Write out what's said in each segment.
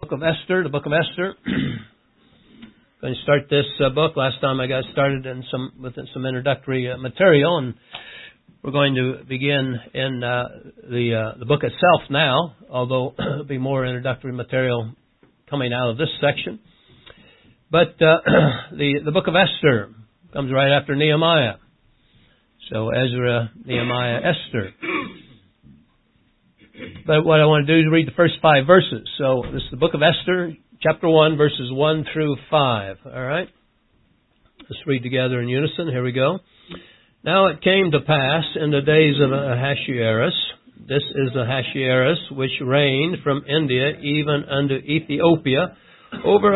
book of Esther. The book of Esther. Going to start this book. Last time I got started with some introductory material, and we're going to begin in the book itself now. Although there'll be more introductory material coming out of this section. But the book of Esther comes right after Nehemiah. So Ezra, Nehemiah, Esther. But what I want to do is read the first 5 verses. So this is the book of Esther, chapter 1, verses 1 through 5. All right? Let's read together in unison. Here we go. Now it came to pass in the days of Ahasuerus, this is Ahasuerus, which reigned from India even unto Ethiopia, over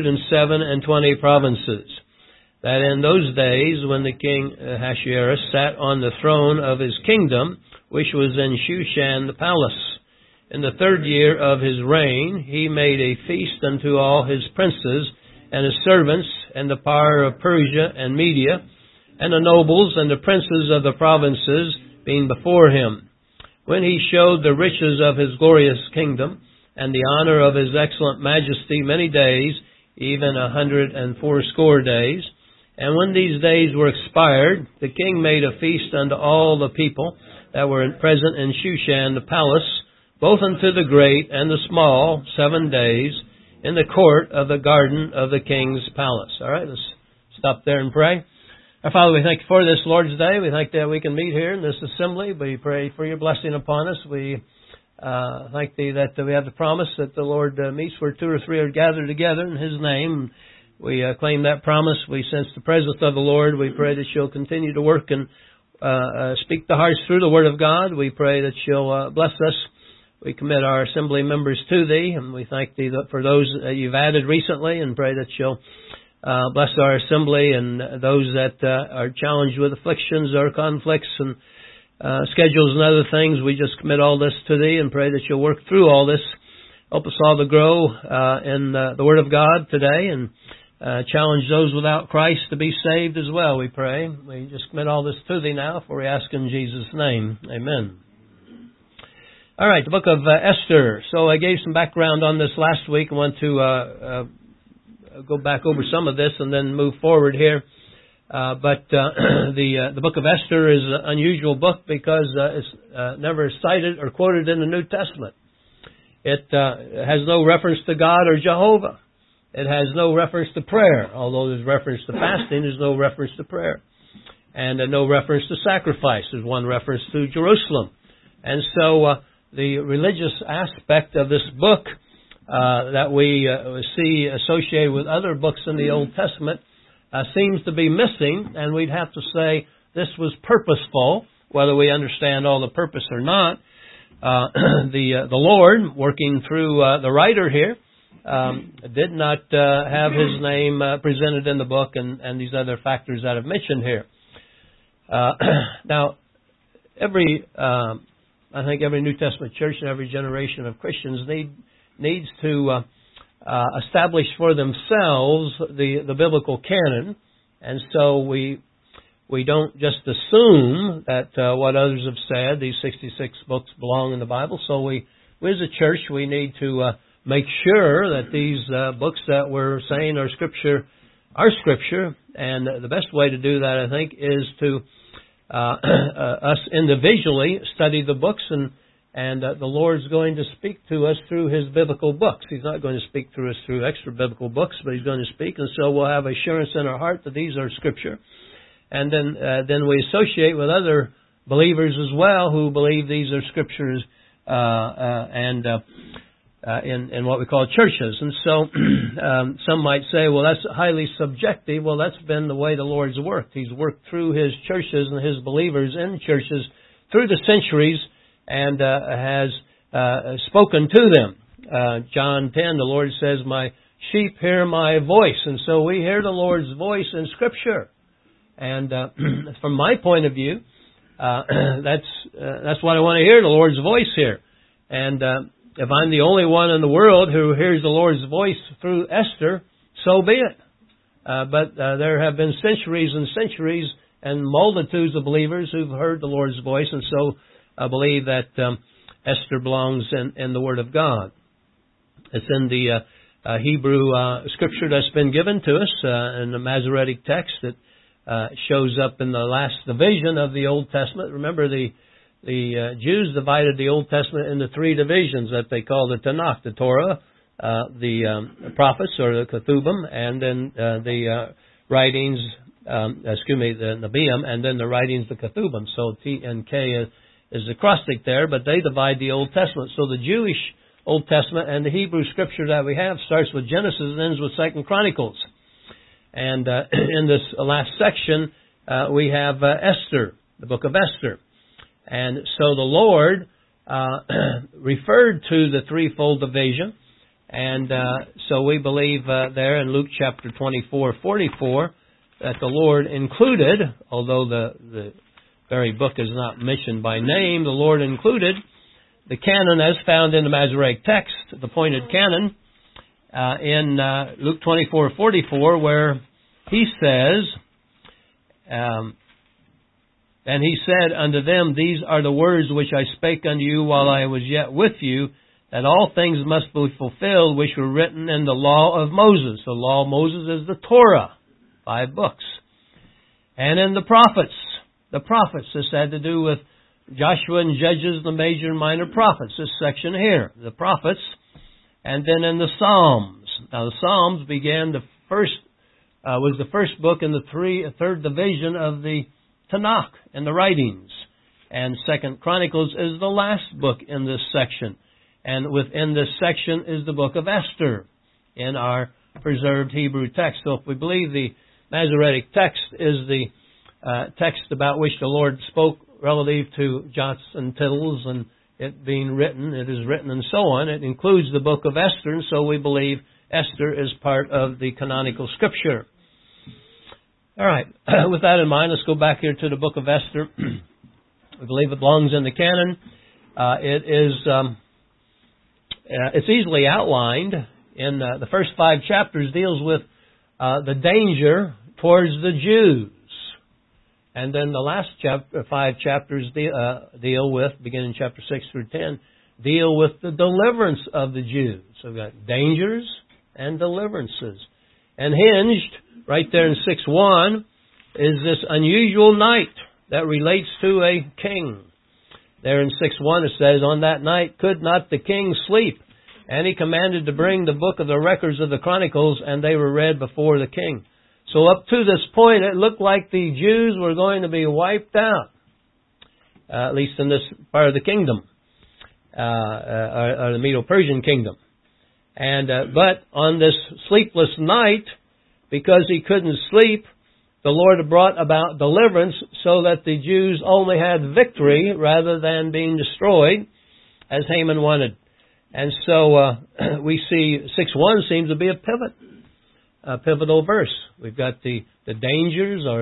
127 provinces, that in those days when the king Ahasuerus sat on the throne of his kingdom, which was in Shushan the palace, in the 3rd year of his reign, he made a feast unto all his princes and his servants, and the power of Persia and Media, and the nobles and the princes of the provinces being before him, when he showed the riches of his glorious kingdom, and the honor of his excellent majesty many days, even 180 days. And when these days were expired, the king made a feast unto all the people that were present in Shushan the palace, both unto the great and the small, 7 days, in the court of the garden of the king's palace. All right, let's stop there and pray. Our Father, we thank you for this Lord's Day. We thank that we can meet here in this assembly. We pray for your blessing upon us. We thank thee that we have the promise that the Lord meets where 2 or 3 are gathered together in his name. We claim that promise. We sense the presence of the Lord. We pray that you'll continue to work and speak to hearts through the Word of God. We pray that you'll bless us. We commit our assembly members to thee, and we thank thee for those that you've added recently, and pray that you'll bless our assembly and those that are challenged with afflictions or conflicts and schedules and other things. We just commit all this to thee and pray that you'll work through all this. Help us all to grow in the Word of God today, and challenge those without Christ to be saved as well, we pray. We just commit all this to thee now, for we ask in Jesus' name. Amen. All right, the book of Esther. So I gave some background on this last week. I want to go back over some of this and then move forward here. But the book of Esther is an unusual book because it's never cited or quoted in the New Testament. It has no reference to God or Jehovah. It has no reference to prayer, although there's reference to fasting, there's no reference to prayer. And no reference to sacrifice. There's one reference to Jerusalem. And so the religious aspect of this book that we see associated with other books in the Old Testament seems to be missing, and we'd have to say this was purposeful, whether we understand all the purpose or not. The Lord, working through the writer here, did not have his name presented in the book and these other factors that I've mentioned here. Now, I think every New Testament church and every generation of Christians needs to establish for themselves the biblical canon, and so we don't just assume that what others have said, these 66 books belong in the Bible. So we as a church, we need to make sure that these books that we're saying are Scripture, and the best way to do that, I think, is to us individually study the books, and the Lord's going to speak to us through His biblical books. He's not going to speak through us through extra biblical books, but He's going to speak, and so we'll have assurance in our heart that these are Scripture. And then we associate with other believers as well who believe these are Scriptures in what we call churches. And so some might say, well, that's highly subjective. Well, that's been the way the Lord's worked. He's worked through His churches and His believers in churches through the centuries and has spoken to them. John 10, the Lord says, my sheep hear my voice. And so we hear the Lord's voice in Scripture. And from my point of view, that's what I want to hear, the Lord's voice here. And if I'm the only one in the world who hears the Lord's voice through Esther, so be it. But there have been centuries and centuries and multitudes of believers who've heard the Lord's voice, and so I believe that Esther belongs in the Word of God. It's in the Hebrew scripture that's been given to us in the Masoretic text that shows up in the last division of the Old Testament. Remember, the Jews divided the Old Testament into three divisions that they call the Tanakh, the Torah, the prophets or the Ketubim, and then the writings, the Nebiim, and then the writings, the Ketubim. So T and K is the acrostic there, but they divide the Old Testament. So the Jewish Old Testament and the Hebrew scripture that we have starts with Genesis and ends with 2 Chronicles. And in this last section, we have Esther, the book of Esther. And so the Lord referred to the threefold division. And so we believe there in Luke chapter 24:44 that the Lord included, although the very book is not mentioned by name, the Lord included the canon as found in the Masoretic text, the pointed canon, in Luke 24:44, where he says, and he said unto them, These are the words which I spake unto you while I was yet with you, that all things must be fulfilled which were written in the law of Moses. The law of Moses is the Torah, 5 books. And in the prophets, this had to do with Joshua and Judges, the major and minor prophets, this section here, the prophets. And then in the Psalms. Now the Psalms was the first book in the third division of the Tanakh and the writings. And 2 Chronicles is the last book in this section. And within this section is the book of Esther in our preserved Hebrew text. So if we believe the Masoretic text is the text about which the Lord spoke relative to jots and tittles and it being written, it is written and so on, it includes the book of Esther, and so we believe Esther is part of the canonical scripture. All right, with that in mind, let's go back here to the book of Esther. We believe it belongs in the canon. It's easily outlined. In the first 5 chapters deals with the danger towards the Jews. And then the last 5 chapters deal with, beginning chapter 6 through 10, deal with the deliverance of the Jews. So we've got dangers and deliverances. And hinged, right there in 6:1, is this unusual night that relates to a king. There in 6:1 it says, On that night could not the king sleep, and he commanded to bring the book of the records of the Chronicles, and they were read before the king. So up to this point, it looked like the Jews were going to be wiped out, at least in this part of the kingdom, or the Medo-Persian kingdom. And but on this sleepless night, because he couldn't sleep, the Lord brought about deliverance so that the Jews only had victory rather than being destroyed, as Haman wanted. And so we see 6:1 seems to be a pivotal verse. We've got the dangers or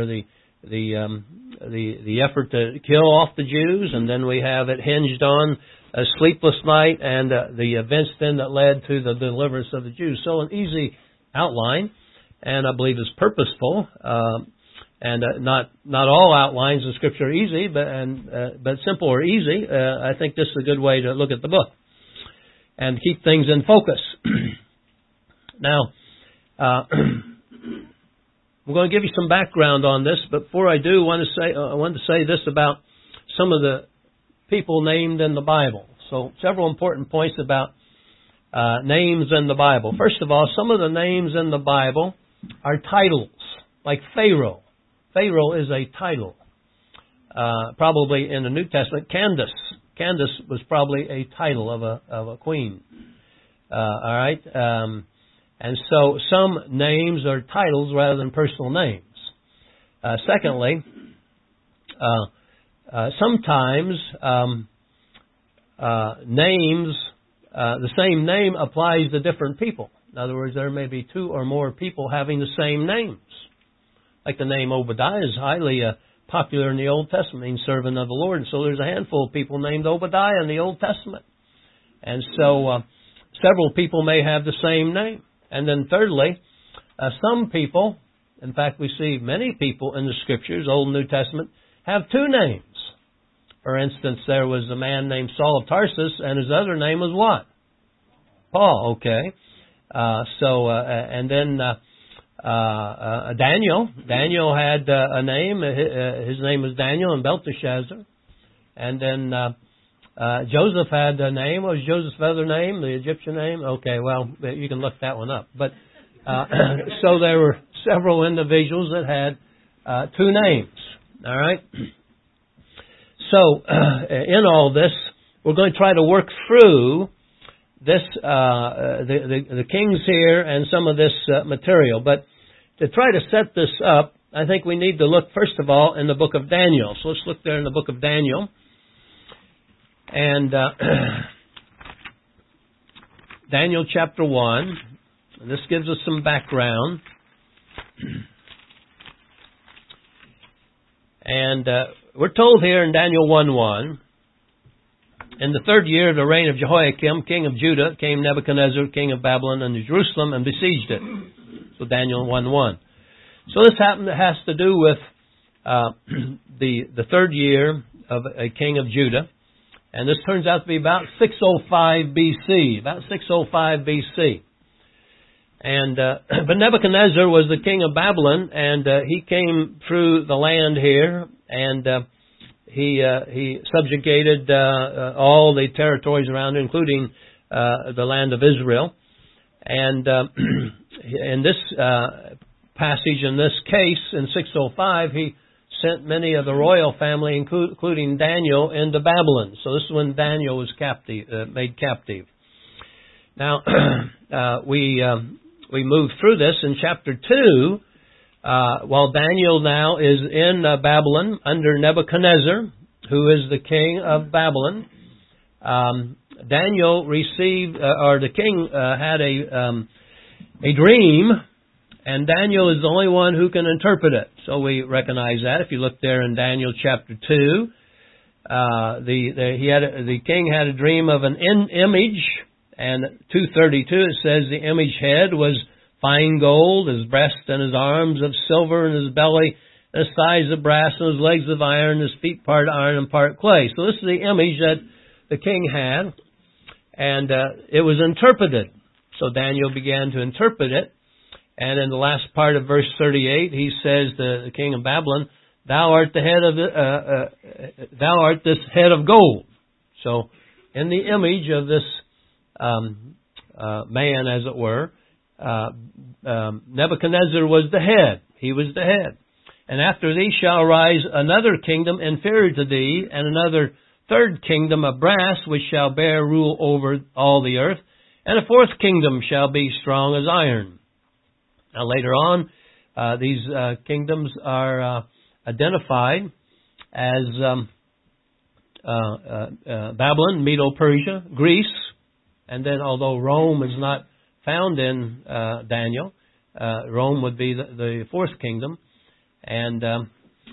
the effort to kill off the Jews, and then we have it hinged on a sleepless night and the events then that led to the deliverance of the Jews. So an easy outline, and I believe is purposeful. And not all outlines in Scripture are easy, but simple or easy. I think this is a good way to look at the book and keep things in focus. Now, I'm going to give you some background on this, but before I do, I want to say this about some of the people named in the Bible. So, several important points about names in the Bible. First of all, some of the names in the Bible are titles, like Pharaoh. Pharaoh is a title. Probably in the New Testament, Candace. Candace was probably a title of a queen. All right. And so some names are titles rather than personal names. Secondly, sometimes names, the same name applies to different people. In other words, there may be 2 or more people having the same names. Like the name Obadiah is highly popular in the Old Testament, means servant of the Lord. And so there's a handful of people named Obadiah in the Old Testament. And so several people may have the same name. And then thirdly, some people, in fact we see many people in the Scriptures, Old and New Testament, have 2 names. For instance, there was a man named Saul of Tarsus, and his other name was what? Paul, okay. And then Daniel. Daniel had a name. His name was Daniel and Belteshazzar. And then Joseph had a name. What was Joseph's other name? The Egyptian name? Okay, well, you can look that one up. But so there were several individuals that had two names. All right? So in all this, we're going to try to work through this, the kings here and some of this material. But to try to set this up, I think we need to look, first of all, in the book of Daniel. So let's look there in the book of Daniel. And Daniel chapter 1. And this gives us some background. And we're told here in Daniel 1:1, in the third year of the reign of Jehoiakim, king of Judah, came Nebuchadnezzar, king of Babylon, into Jerusalem and besieged it. So Daniel 1:1. So this has to do with the third year of a king of Judah. And this turns out to be about 605 BC. About 605 BC. And but Nebuchadnezzar was the king of Babylon, and he came through the land here, and he subjugated all the territories around, including the land of Israel. And in this passage, in this case, in 605, he sent many of the royal family, including Daniel, into Babylon. So this is when Daniel was made captive. Now, we move through this in chapter 2, while Daniel now is in Babylon under Nebuchadnezzar, who is the king of Babylon. Daniel received, or the king had a dream, and Daniel is the only one who can interpret it. So we recognize that. If you look there in Daniel chapter 2, the king had a dream of an image, and 2:32 it says the image head was fine gold, his breast and his arms of silver, and his belly and his thighs of brass, and his legs of iron, his feet part iron and part clay. So this is the image that the king had, and it was interpreted. So Daniel began to interpret it, and in the last part of verse 38, he says to the king of Babylon, "Thou art the head of thou art this head of gold." So in the image of this man, as it were, Nebuchadnezzar was the head. He was the head. "And after thee shall arise another kingdom inferior to thee, and another third kingdom of brass, which shall bear rule over all the earth. And a fourth kingdom shall be strong as iron." Now later on, these kingdoms are identified as Babylon, Medo-Persia, Greece, and then although Rome is not found in Daniel, Rome would be the fourth kingdom. And then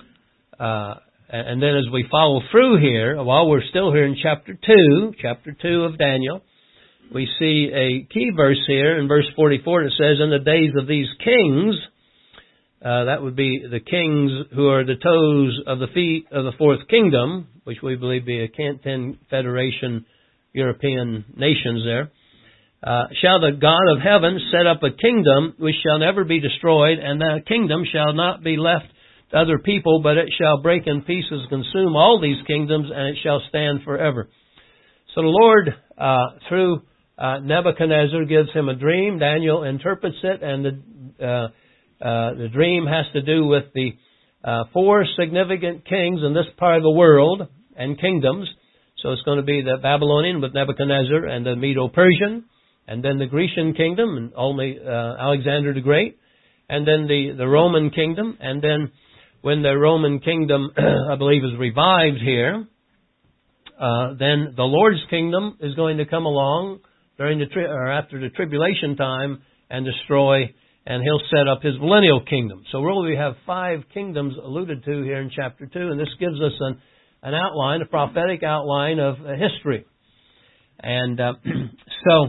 as we follow through here, while we're still here in chapter 2 of Daniel, we see a key verse here in verse 44 that says, "In the days of these kings," that would be the kings who are the toes of the feet of the fourth kingdom, which we believe be a 10 Federation European nations there, "shall the God of heaven set up a kingdom which shall never be destroyed, and that kingdom shall not be left to other people, but it shall break in pieces, consume all these kingdoms, and it shall stand forever." So the Lord, through Nebuchadnezzar, gives him a dream. Daniel interprets it, and the dream has to do with the four significant kings in this part of the world and kingdoms. So it's going to be the Babylonian with Nebuchadnezzar, and the Medo-Persian, and then the Grecian kingdom, and only Alexander the Great, and then the Roman kingdom. And then when the Roman kingdom, I believe, is revived here, then the Lord's kingdom is going to come along during after the tribulation time and destroy, and He'll set up His millennial kingdom. So really we have 5 kingdoms alluded to here in chapter 2, and this gives us an outline, a prophetic outline of history. And so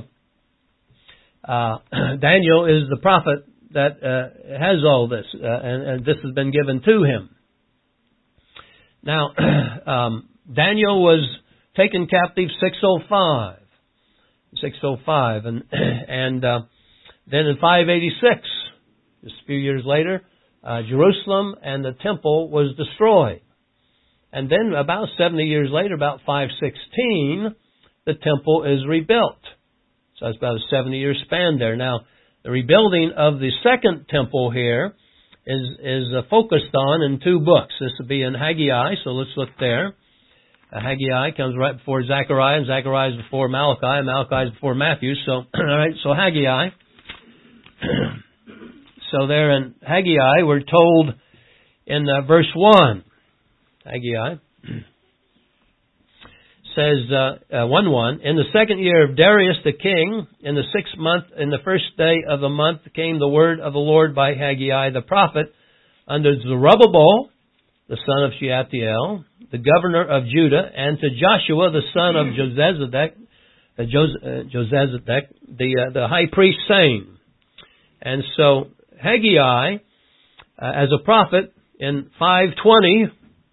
Daniel is the prophet that has all this, and this has been given to him. Now, Daniel was taken captive 605. 605. And then in 586, just a few years later, Jerusalem and the temple was destroyed. And then about 70 years later, about 516, the temple is rebuilt. So it's about a 70-year span there. Now, the rebuilding of the second temple here is focused on in two books. This will be in Haggai, so let's look there. Haggai comes right before Zechariah, and Zechariah is before Malachi, and Malachi is before Matthew. So, all right, so Haggai. So there in Haggai, we're told in verse 1, Haggai says, 1:1, in the second year of Darius the king, in the 6th month, in the first day of the month, came the word of the Lord by Haggai the prophet unto Zerubbabel, the son of Shealtiel, the governor of Judah, and to Joshua, the son of Jozadak, the high priest, saying. And so Haggai, as a prophet, in 520,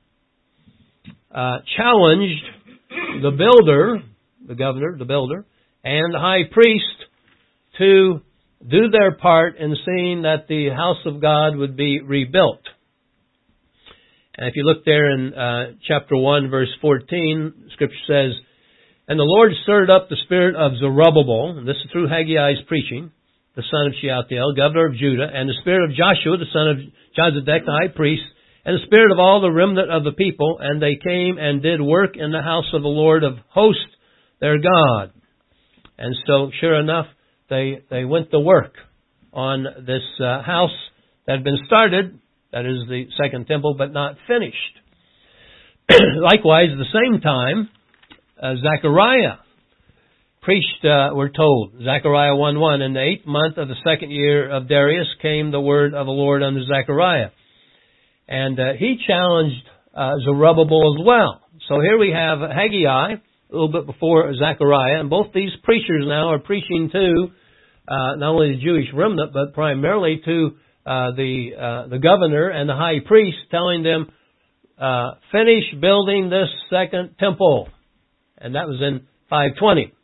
challenged the builder, the governor, the builder, and the high priest to do their part in seeing that the house of God would be rebuilt. And if you look there in chapter 1, verse 14, Scripture says, and the Lord stirred up the spirit of Zerubbabel, and this is through Haggai's preaching, the son of Shealtiel, governor of Judah, and the spirit of Joshua, the son of Jozadak, the high priest, and the spirit of all the remnant of the people, and they came and did work in the house of the Lord of hosts, their God. And so, sure enough, they went to work on this house that had been started, that is the second temple, but not finished. Likewise, at the same time, Zechariah preached, we're told, Zechariah 1:1, in the 8th month of the second year of Darius came the word of the Lord unto Zechariah. And he challenged Zerubbabel as well. So here we have Haggai, a little bit before Zechariah, and both these preachers now are preaching to not only the Jewish remnant, but primarily to the governor and the high priest, telling them, finish building this second temple. And that was in 520.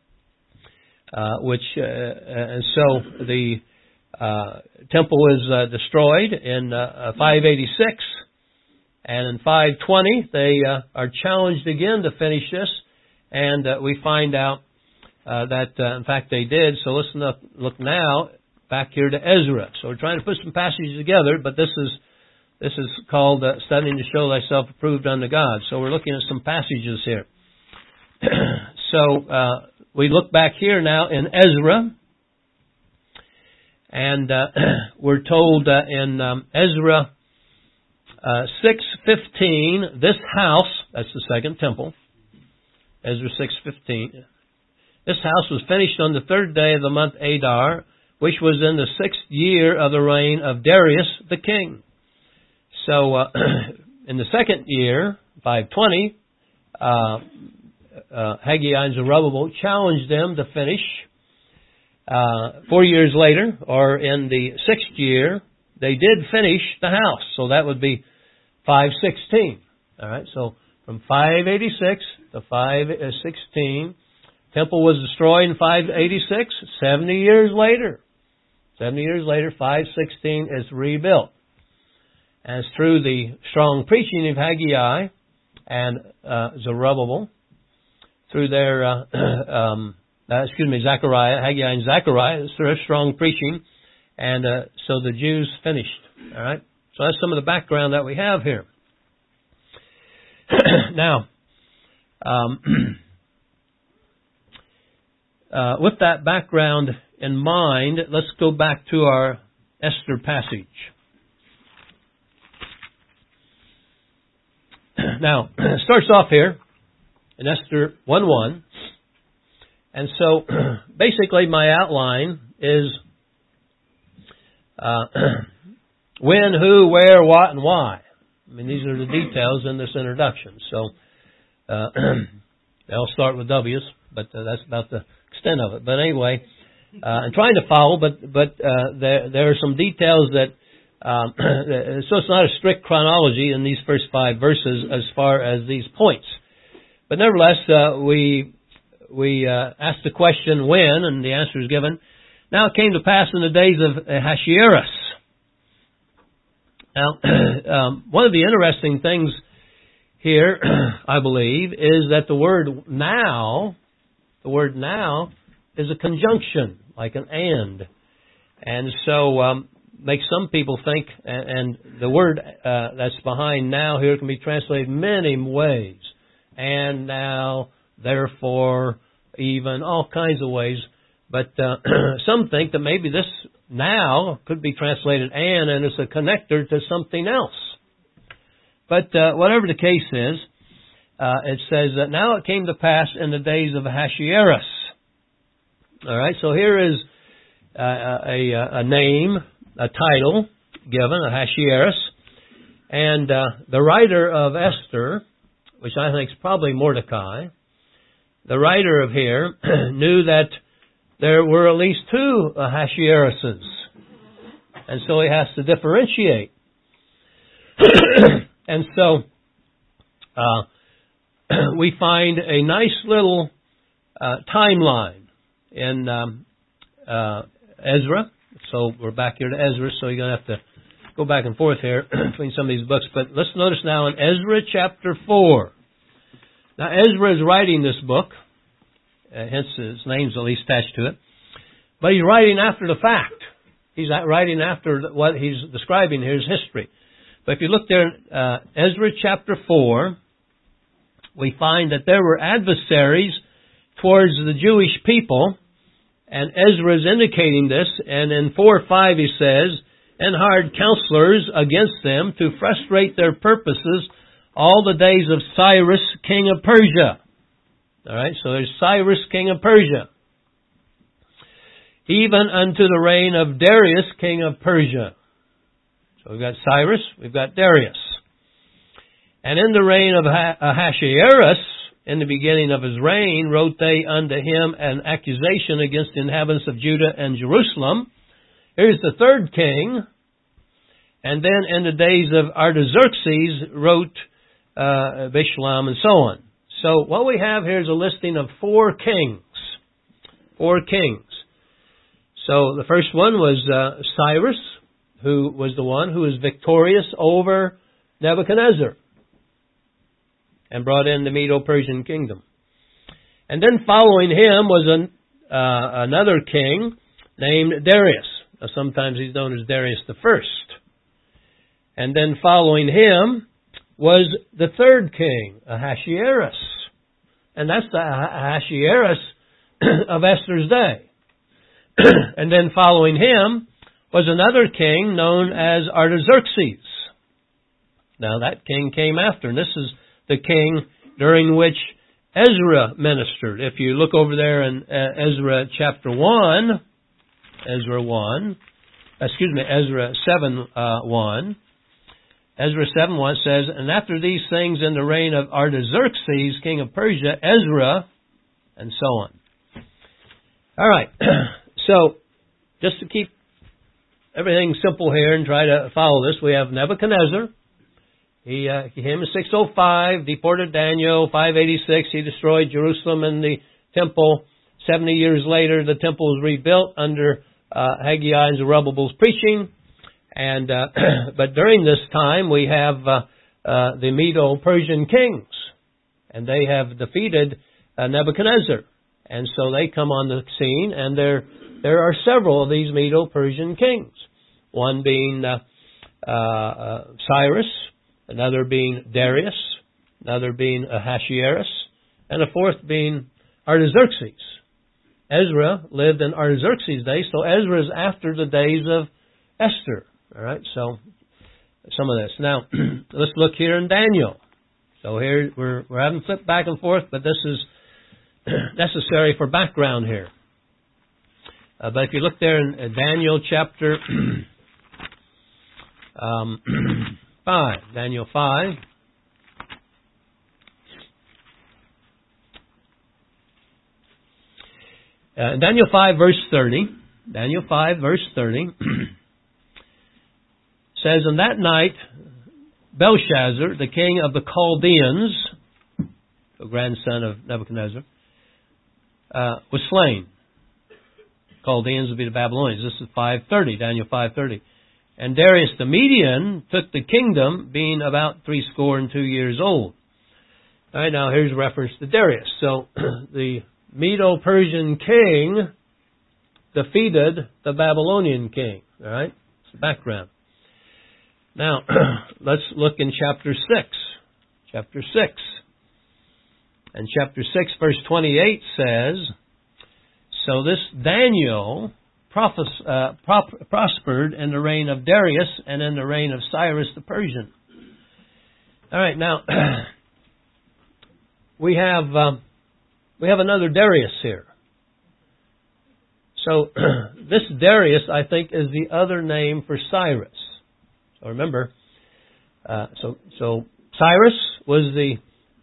And so the temple was destroyed in 586, and in 520 they are challenged again to finish this, and we find out that in fact they did. So let's look now back here to Ezra. So we're trying to put some passages together, but this is called studying to show thyself approved unto God. So we're looking at some passages here. So we look back here now in Ezra. And we're told in Ezra 6:15, this house, that's the second temple, Ezra 6:15, this house was finished on the 3rd day of the month Adar, which was in the 6th year of the reign of Darius the king. So in the second year, 520, Haggai and Zerubbabel challenged them to finish. 4 years later, or in the 6th year, they did finish the house. So that would be 516. All right. So from 586 to 516, temple was destroyed in 586. 70 years later, 516 is rebuilt. And it's through the strong preaching of Haggai and Zerubbabel, through their Zechariah, Haggai and Zechariah, it's their strong preaching, and so the Jews finished. All right, so that's some of the background that we have here. Now, with that background in mind, let's go back to our Esther passage. Now, it starts off here in Esther 1:1. And so, basically, my outline is when, who, where, what, and why. I mean, these are the details in this introduction. So, I'll start with W's, but that's about the extent of it. But anyway, I'm trying to follow, but there are some details that, so it's not a strict chronology in these first 5 verses as far as these points. But nevertheless, we asked the question when, and the answer is given. Now it came to pass in the days of Ahasuerus. Now, one of the interesting things here, I believe, is that the word now is a conjunction, like an and. And so makes some people think, and the word that's behind now here can be translated many ways. And now, therefore, even, all kinds of ways. But some think that maybe this now could be translated and it's a connector to something else. But whatever the case is, it says that now it came to pass in the days of Ahasuerus. All right, so here is a name, a title given, Ahasuerus. And the writer of Esther, which I think is probably Mordecai, the writer of here knew that there were at least two Ahasueruses. And so he has to differentiate. And so we find a nice little timeline in Ezra. So we're back here to Ezra, so you're going to have to go back and forth here between some of these books. But let's notice now in Ezra chapter 4. Now Ezra is writing this book, hence his name's at least attached to it. But he's writing after the fact. He's writing after what he's describing here is history. But if you look there in Ezra chapter 4, we find that there were adversaries towards the Jewish people, and Ezra is indicating this, and in 4:5 he says, and hired counselors against them to frustrate their purposes all the days of Cyrus, king of Persia. All right, so there's Cyrus, king of Persia. Even unto the reign of Darius, king of Persia. So we've got Cyrus, we've got Darius. And in the reign of Ahasuerus, in the beginning of his reign, wrote they unto him an accusation against the inhabitants of Judah and Jerusalem. Here's the third king. And then in the days of Artaxerxes wrote Bishlam and so on. So what we have here is a listing of four kings. Four kings. So the first one was Cyrus, who was the one who was victorious over Nebuchadnezzar and brought in the Medo-Persian kingdom. And then following him was another king named Darius. Now, sometimes he's known as Darius the First. And then following him was the third king, Ahasuerus. And that's the Ahasuerus of Esther's day. And then following him was another king known as Artaxerxes. Now that king came after, and this is the king during which Ezra ministered. If you look over there in Ezra chapter 1, Ezra 7:1. Ezra 7:1 says, and after these things in the reign of Artaxerxes, king of Persia, Ezra, and so on. All right. So, just to keep everything simple here and try to follow this, we have Nebuchadnezzar. He came in 605, deported Daniel, 586. He destroyed Jerusalem and the temple. 70 years later, the temple was rebuilt under Haggai and Zerubbabel's preaching. And but during this time, we have the Medo-Persian kings, and they have defeated Nebuchadnezzar, and so they come on the scene. And there are several of these Medo-Persian kings. One being Cyrus, another being Darius, another being Ahasuerus, and a fourth being Artaxerxes. Ezra lived in Artaxerxes' days, so Ezra is after the days of Esther. All right, so some of this. Now, let's look here in Daniel. So here we're having flipped back and forth, but this is necessary for background here. But if you look there in Daniel chapter 5, Daniel 5. Daniel 5 verse 30. Daniel 5 verse 30 says, in that night, Belshazzar, the king of the Chaldeans, the grandson of Nebuchadnezzar, was slain. Chaldeans would be the Babylonians. This is 530, Daniel 530. And Darius the Median took the kingdom, being about 62 years old. All right, now here's reference to Darius. So the Medo-Persian king defeated the Babylonian king. All right, it's the background. Now, let's look in chapter 6. Chapter 6. And chapter 6, verse 28 says, so this Daniel prospered in the reign of Darius and in the reign of Cyrus the Persian. All right, now we have another Darius here. So this Darius, I think, is the other name for Cyrus. So remember, so Cyrus was the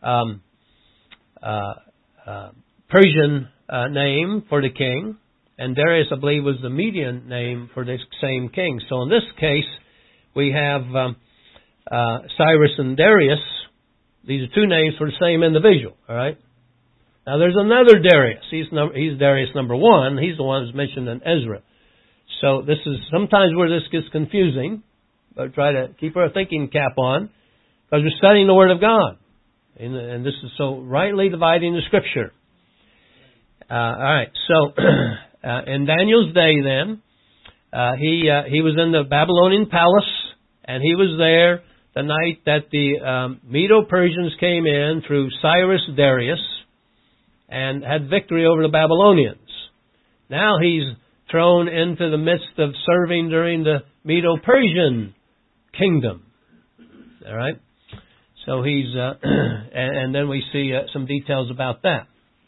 Persian name for the king. And Darius, I believe, was the Median name for this same king. So in this case, we have Cyrus and Darius. These are two names for the same individual. All right. Now there's another Darius. He's Darius number 1. He's the one who's mentioned in Ezra. So this is sometimes where this gets confusing. But try to keep our thinking cap on, because we're studying the Word of God, and this is so rightly dividing the Scripture. All right. So in Daniel's day, then he was in the Babylonian palace, and he was there the night that the Medo-Persians came in through Cyrus Darius and had victory over the Babylonians. Now he's thrown into the midst of serving during the Medo-Persian kingdom. All right. So he's and then we see some details about that.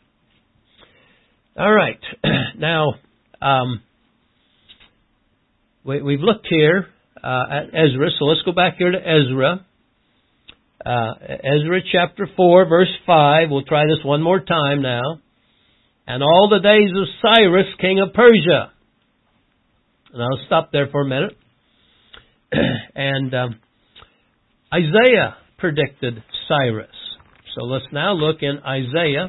All right. Now we've looked here at Ezra, so let's go back here to Ezra. Ezra chapter 4, verse 5. We'll try this one more time now. And all the days of Cyrus, king of Persia. And I'll stop there for a minute. And Isaiah predicted Cyrus. So let's now look in Isaiah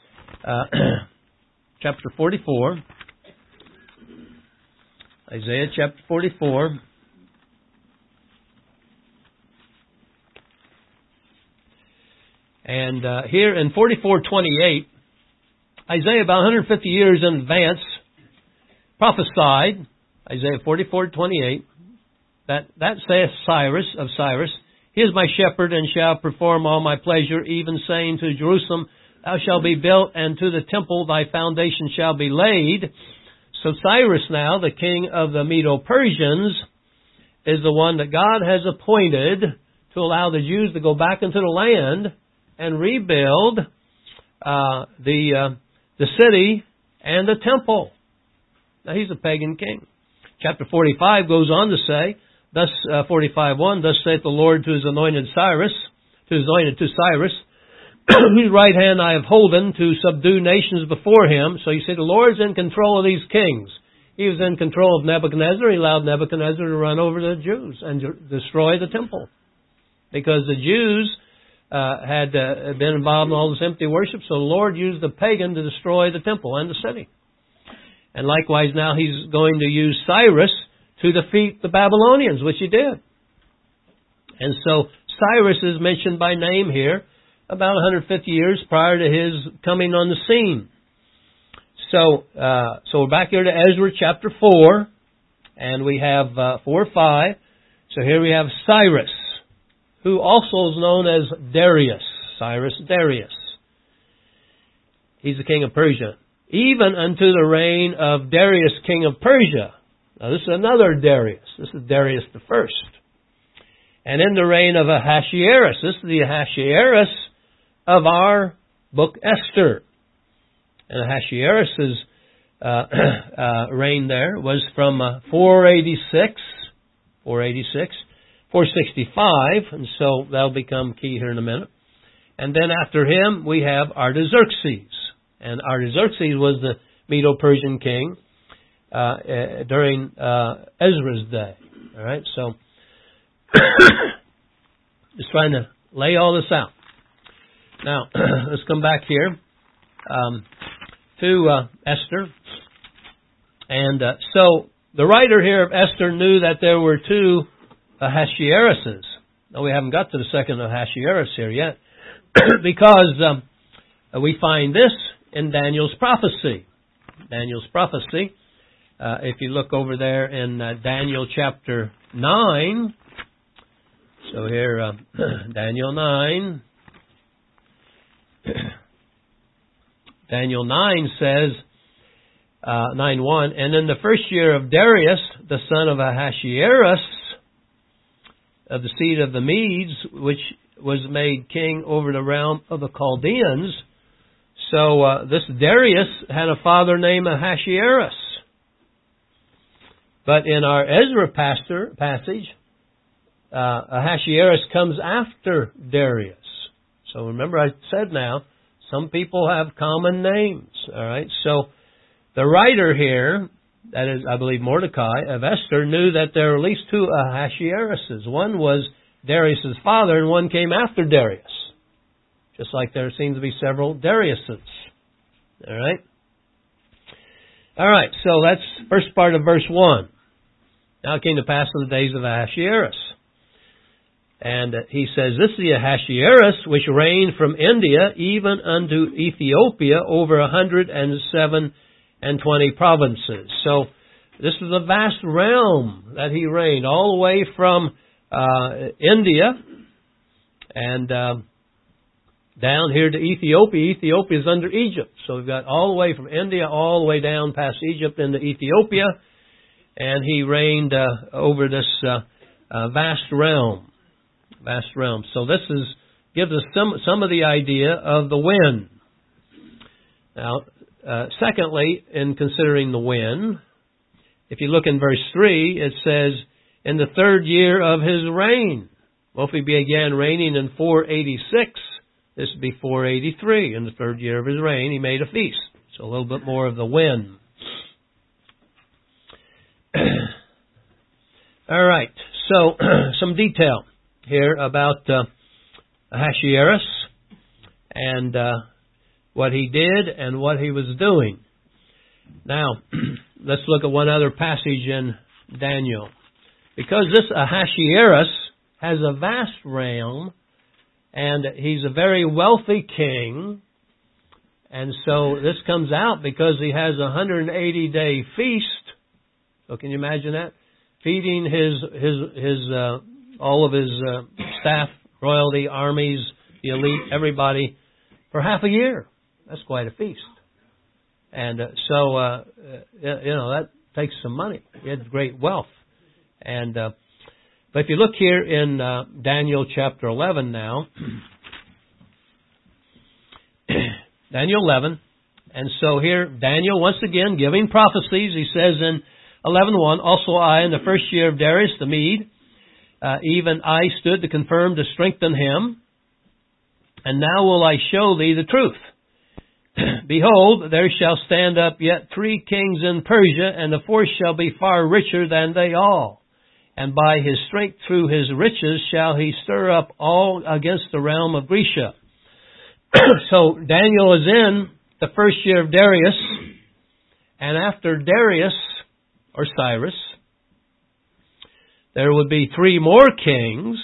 chapter 44. Isaiah chapter 44. And here in 44:28, Isaiah, about 150 years in advance, prophesied, Isaiah 44:28, that saith Cyrus, of Cyrus, he is my shepherd and shall perform all my pleasure, even saying to Jerusalem, thou shalt be built, and to the temple thy foundation shall be laid. So Cyrus now, the king of the Medo-Persians, is the one that God has appointed to allow the Jews to go back into the land and rebuild the city and the temple. Now he's a pagan king. Chapter 45 goes on to say, thus 45:1, thus saith the Lord to his anointed Cyrus, whose right hand I have holden to subdue nations before him. So you see, the Lord's in control of these kings. He was in control of Nebuchadnezzar. He allowed Nebuchadnezzar to run over the Jews and destroy the temple, because the Jews had been involved in all this empty worship. So the Lord used the pagan to destroy the temple and the city. And likewise now he's going to use Cyrus to defeat the Babylonians, which he did. And so Cyrus is mentioned by name here about 150 years prior to his coming on the scene. So we're back here to Ezra chapter 4, and we have 4:5. So here we have Cyrus, who also is known as Darius. Cyrus Darius. He's the king of Persia. Even unto the reign of Darius, king of Persia. Now this is another Darius. This is Darius the first. And in the reign of Ahasuerus. This is the Ahasuerus of our book Esther. And Ahasuerus' reign there was from 486, 465, and so that'll become key here in a minute. And then after him, we have Artaxerxes. And Artaxerxes was the Medo-Persian king during Ezra's day. All right, so just trying to lay all this out. Now, let's come back here. to Esther. And so the writer here of Esther knew that there were two Ahasueruses. Now, we haven't got to the second Ahasuerus here yet, because we find this in Daniel's prophecy. Daniel's prophecy. If you look over there in Daniel chapter 9. So here, Daniel 9. Daniel 9 says, 9:1, and in the first year of Darius, the son of Ahasuerus, of the seed of the Medes, which was made king over the realm of the Chaldeans. So this Darius had a father named Ahasuerus. But in our Ezra passage, Ahasuerus comes after Darius. So remember I said now, some people have common names. All right. So the writer here, that is, I believe, Mordecai of Esther, knew that there were at least two Ahasueruses. One was Darius's father, and one came after Darius. Just like there seem to be several Dariuses. All right. All right. So that's first part of verse 1. Now it came to pass in the days of Ahasuerus. And he says, this is the Ahasuerus which reigned from India even unto Ethiopia over 127 and 20 provinces. So this is a vast realm that he reigned, all the way from India and down here to Ethiopia. Ethiopia is under Egypt. So we've got all the way from India all the way down past Egypt into Ethiopia. And he reigned over this vast realm. Vast realm. So this gives us some of the idea of the wind. Now, secondly, in considering the wind, if you look in verse 3, it says, in the third year of his reign. Well, if he began reigning in 486, this would be 483. In the third year of his reign, he made a feast. So a little bit more of the wind. All right. So some detail here about Ahasuerus and what he did and what he was doing. Now, let's look at one other passage in Daniel. Because this Ahasuerus has a vast realm, and he's a very wealthy king, and so this comes out because he has a 180-day feast. So can you imagine that? Feeding his all of his staff, royalty, armies, the elite, everybody, for half a year. That's quite a feast. And so that takes some money. He had great wealth. And but if you look here in Daniel chapter 11 now, Daniel 11, and so here Daniel once again giving prophecies. He says in 11:1, also I in the first year of Darius the Mede, even I stood to confirm to strengthen him, and now will I show thee the truth. Behold, there shall stand up yet 3 kings in Persia, and the fourth shall be far richer than they all. And by his strength through his riches shall he stir up all against the realm of Grecia. So Daniel is in the first year of Darius, and after Darius, or Cyrus, there would be 3 more kings.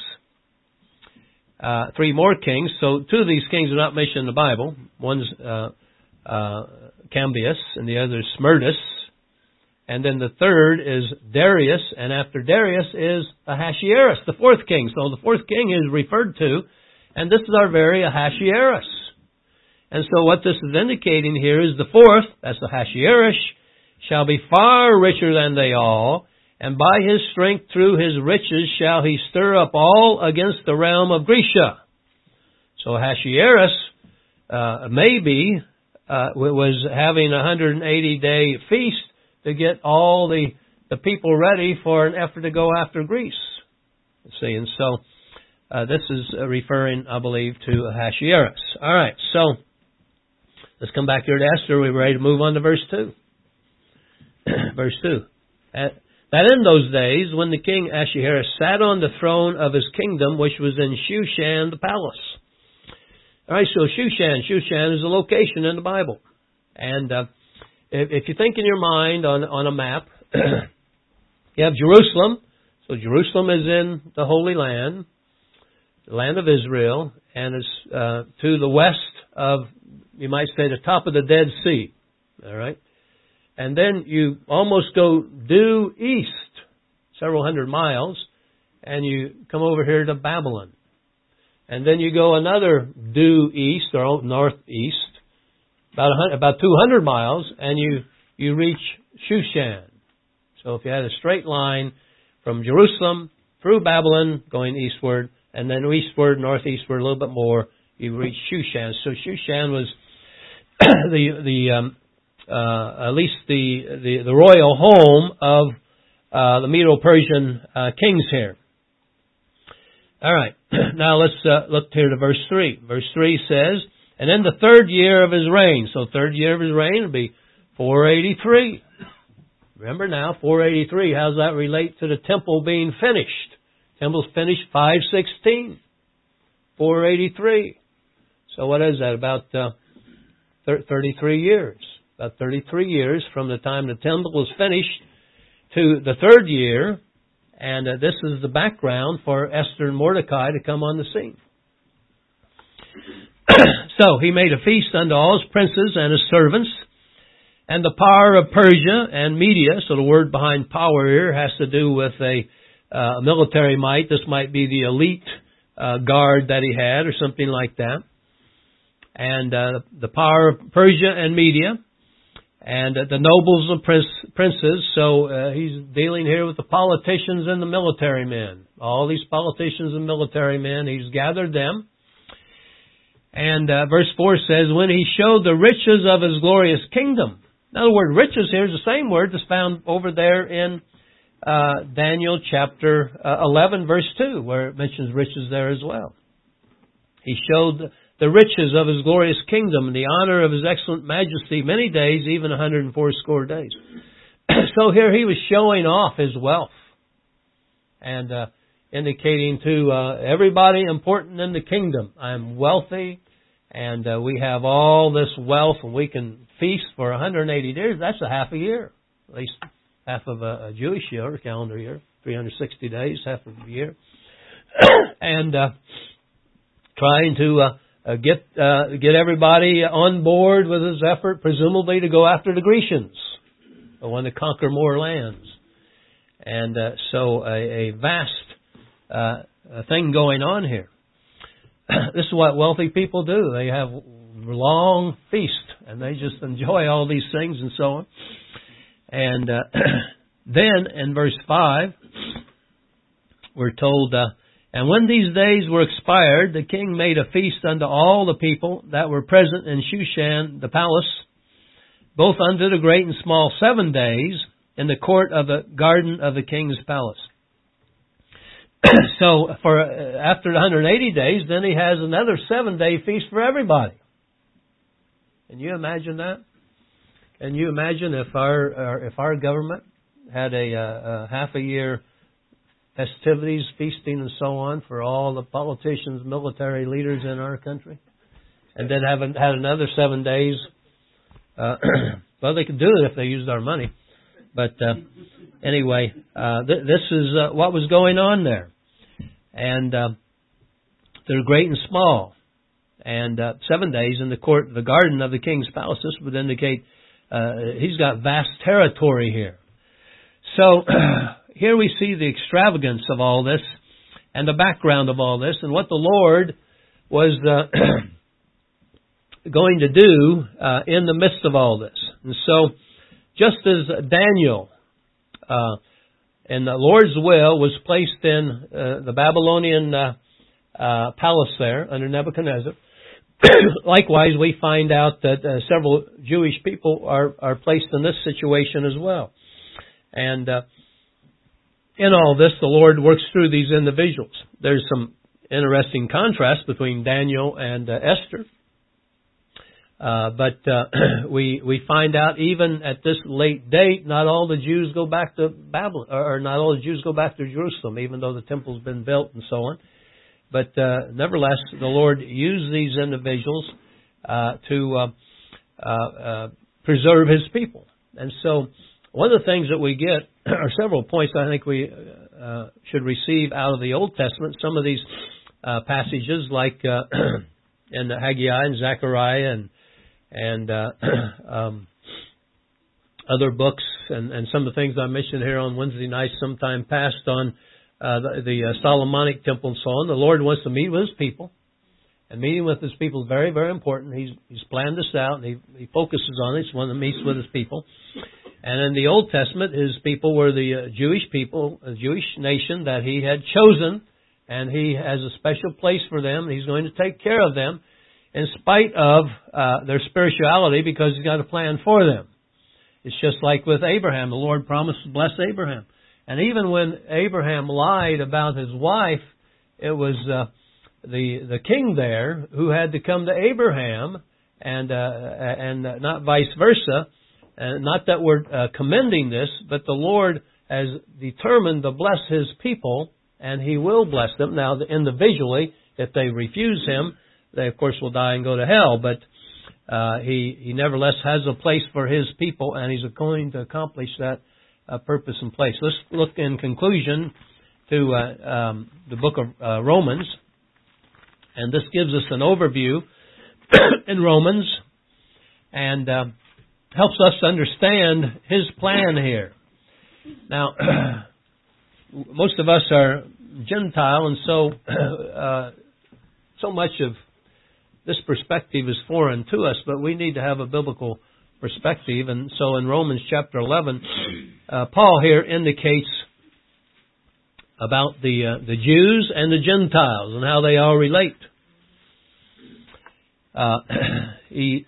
3 more kings. So 2 of these kings are not mentioned in the Bible. One's Cambius, and the other is Smerdis. And then the third is Darius, and after Darius is Ahasuerus, the 4th king. So the 4th king is referred to, and this is our very Ahasuerus. And so what this is indicating here is the 4th, that's Ahasuerus, shall be far richer than they all, and by his strength through his riches shall he stir up all against the realm of Grecia. So Ahasuerus maybe was having a 180-day feast to get all the people ready for an effort to go after Greece. See, and so this is referring, I believe, to Ahasuerus. All right, so let's come back here to Esther. We're ready to move on to verse 2. Verse 2. That in those days, when the king Ahasuerus sat on the throne of his kingdom, which was in Shushan the palace. All right, so Shushan is a location in the Bible. And if you think in your mind on a map, you have Jerusalem. So Jerusalem is in the Holy Land, the land of Israel, and it's to the west of, you might say, the top of the Dead Sea. All right? And then you almost go due east, several hundred miles, and you come over here to Babylon. And then you go another due east, or northeast, about 200 miles, and you reach Shushan. So if you had a straight line from Jerusalem through Babylon, going eastward, and then eastward, northeastward a little bit more, you reach Shushan. So Shushan was at least the royal home of the Medo-Persian kings here. All right, now let's look here to verse 3. Verse 3 says, and in the third year of his reign, so third year of his reign would be 483. Remember now, 483, how does that relate to the temple being finished? Temple's finished 516. 483. So what is that? About 33 years. About 33 years from the time the temple was finished to the third year. And this is the background for Esther and Mordecai to come on the scene. So he made a feast unto all his princes and his servants, and the power of Persia and Media. So the word behind power here has to do with a military might. This might be the elite guard that he had, or something like that. And the power of Persia and Media, and the nobles and princes. So he's dealing here with the politicians and the military men. All these politicians and military men, he's gathered them. And verse 4 says, when he showed the riches of his glorious kingdom. Now the word riches here is the same word that's found over there in Daniel chapter 11, verse 2, where it mentions riches there as well. He showed the riches of his glorious kingdom and the honor of his excellent majesty many days, even 180 days. So here he was showing off his wealth and indicating to everybody important in the kingdom, I'm wealthy and we have all this wealth and we can feast for 180 days. That's a half a year, at least half of a Jewish year, calendar year, 360 days, half of a year. And trying to get everybody on board with his effort, presumably to go after the Grecians, who want to conquer more lands. And so a vast thing going on here. This is what wealthy people do. They have long feast, and they just enjoy all these things and so on. And then in verse 5, we're told, and when these days were expired, the king made a feast unto all the people that were present in Shushan the palace, both unto the great and small 7 days, in the court of the garden of the king's palace. So for after the 180 days, then he has another 7-day feast for everybody. Can you imagine that? Can you imagine if our government had a half a year festivities, feasting, and so on for all the politicians, military leaders in our country, and then haven't had another 7 days? Well, they could do it if they used our money. But anyway, this is what was going on there. And they're great and small. And 7 days in the court, the garden of the king's palace. This would indicate he's got vast territory here. So here we see the extravagance of all this and the background of all this and what the Lord was going to do in the midst of all this. And so just as Daniel, in the Lord's will, was placed in the Babylonian palace there under Nebuchadnezzar, likewise we find out that several Jewish people are placed in this situation as well. And in all this, the Lord works through these individuals. There's some interesting contrast between Daniel and Esther. But we find out even at this late date, not all the Jews go back to Babylon, or not all the Jews go back to Jerusalem, even though the temple's been built and so on. But nevertheless, the Lord used these individuals to preserve His people. And so one of the things that we get are several points I think we should receive out of the Old Testament. Some of these passages, like in Haggai and Zechariah and other books, and some of the things I mentioned here on Wednesday night sometime past on the Solomonic temple and so on. The Lord wants to meet with His people. And meeting with His people is very, very important. He's planned this out, and he focuses on it. He's one that meets with His people. And in the Old Testament, His people were the Jewish people, a Jewish nation that He had chosen, and He has a special place for them. He's going to take care of them in spite of their spirituality, because He's got a plan for them. It's just like with Abraham. The Lord promised to bless Abraham. And even when Abraham lied about his wife, it was the king there who had to come to Abraham, and not vice versa. Not that we're commending this, but the Lord has determined to bless His people, and He will bless them. Now, individually, if they refuse Him, they of course will die and go to hell. But He nevertheless has a place for His people, and He's going to accomplish that purpose and place. Let's look in conclusion to the book of Romans. And this gives us an overview in Romans, and helps us understand His plan here. Now, most of us are Gentile, and so much of this perspective is foreign to us, but we need to have a biblical perspective. And so in Romans chapter 11, Paul here indicates about the Jews and the Gentiles and how they all relate. He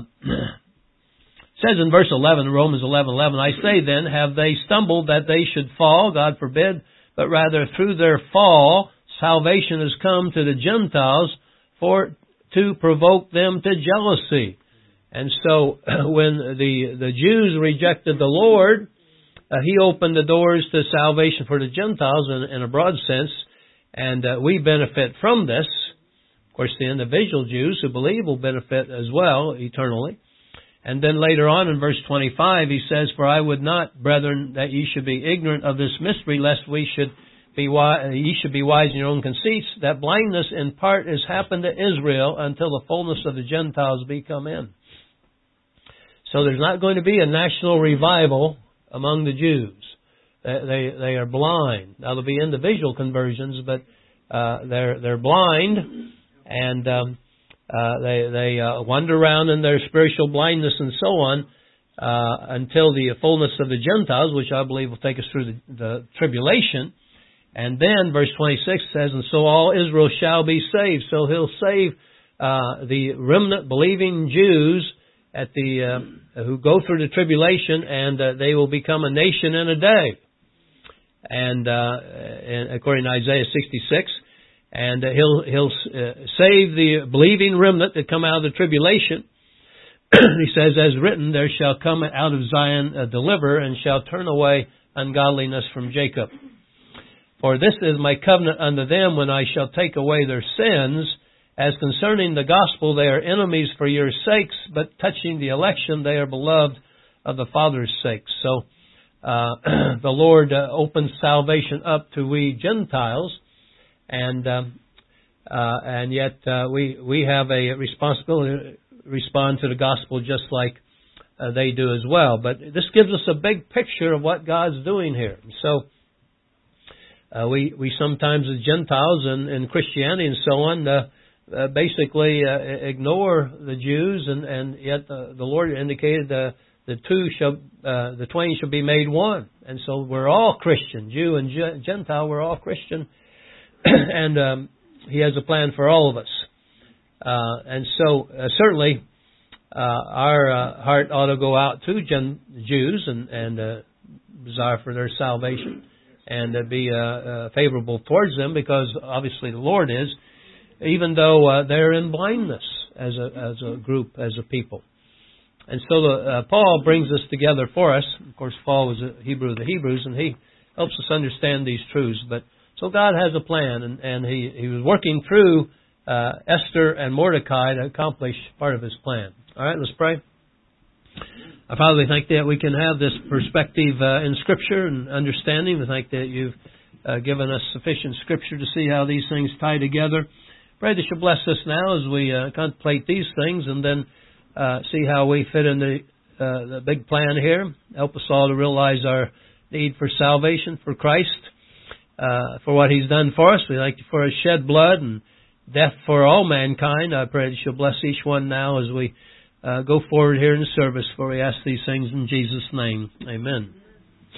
says in verse 11, Romans 11:11, I say then, have they stumbled that they should fall? God forbid. But rather through their fall, salvation has come to the Gentiles to provoke them to jealousy. And so when the Jews rejected the Lord, He opened the doors to salvation for the Gentiles in a broad sense, and we benefit from this. Of course, the individual Jews who believe will benefit as well eternally. And then later on in verse 25, he says, For I would not, brethren, that ye should be ignorant of this mystery, lest ye should be wise in your own conceits, that blindness in part is happened to Israel until the fullness of the Gentiles be come in. So there's not going to be a national revival among the Jews. They are blind. Now there'll be individual conversions, but they're blind, and they wander around in their spiritual blindness and so on until the fullness of the Gentiles, which I believe will take us through the tribulation. And then verse 26 says, and so all Israel shall be saved. So He'll save the remnant believing Jews at who go through the tribulation, and they will become a nation in a day. And according to Isaiah 66, and He'll save the believing remnant that come out of the tribulation. He says, as written, there shall come out of Zion a deliverer, and shall turn away ungodliness from Jacob. For this is my covenant unto them, when I shall take away their sins. As concerning the gospel, they are enemies for your sakes, but touching the election, they are beloved of the Father's sake. So the Lord opens salvation up to we Gentiles, and yet we have a responsibility to respond to the gospel just like they do as well. But this gives us a big picture of what God's doing here. So we sometimes as Gentiles and Christianity and so on basically ignore the Jews, and yet the Lord indicated the twain shall be made one. And so we're all Christian, Jew and Gentile, we're all Christian, and He has a plan for all of us. And so certainly our heart ought to go out to Jews and desire for their salvation, and be favorable towards them, because obviously the Lord is, even though they're in blindness as a group, as a people. And so Paul brings this together for us. Of course, Paul was a Hebrew of the Hebrews, and he helps us understand these truths. But so God has a plan, and he was working through Esther and Mordecai to accomplish part of His plan. All right, let's pray. Father, we thank that we can have this perspective in Scripture and understanding. We thank that you've given us sufficient Scripture to see how these things tie together. Pray that you'll bless us now as we contemplate these things and then see how we fit in the big plan here. Help us all to realize our need for salvation, for Christ, for what He's done for us. We thank you for His shed blood and death for all mankind. I pray that you'll bless each one now as we go forward here in the service, for we ask these things in Jesus' name. Amen.